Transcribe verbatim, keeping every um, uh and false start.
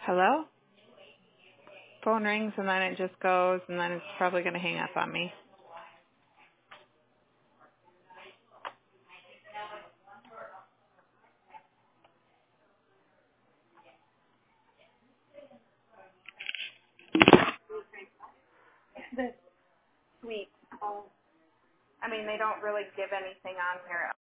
Hello? Phone rings and then it just goes and then it's probably going to hang up on me. The suite. Oh, I mean, they don't really give anything on here